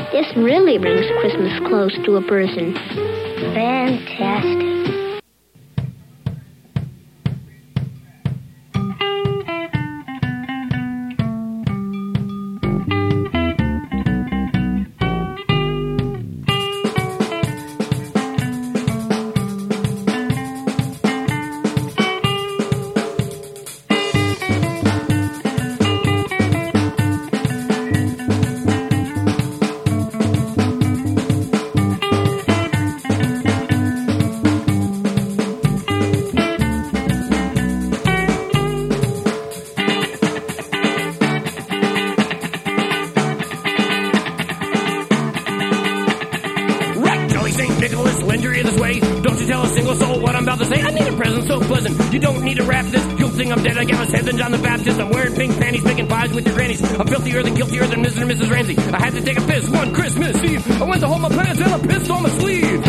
This really brings Christmas close to a person. Fantastic. You don't need to rap this. You'll think I'm dead. I got my head than John the Baptist. I'm wearing pink panties, making pies with your grannies. I'm filthier than guiltier than Mr. and Mrs. Ramsey. I had to take a piss one Christmas Eve. I went to hold my pants and I pissed on my sleeve.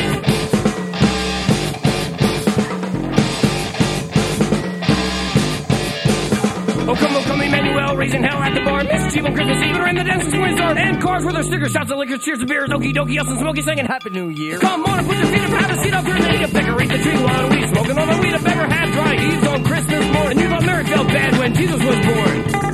Oh, come, Emmanuel, raising hell at the bar. Miss Cheap on Christmas Eve, and ran the dance with Wizard. And cars with our sticker shots of liquor, cheers to beers, okie dokie, us and Smokey singing Happy New Year. Come on and put your feet up, have a seat up, turn the heat up, decorate the tree while we smoking all the weed, a beggar half dry eaves on Christmas morning. And you thought Mary felt bad when Jesus was born.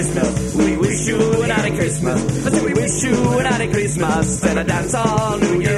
And I dance all New Year.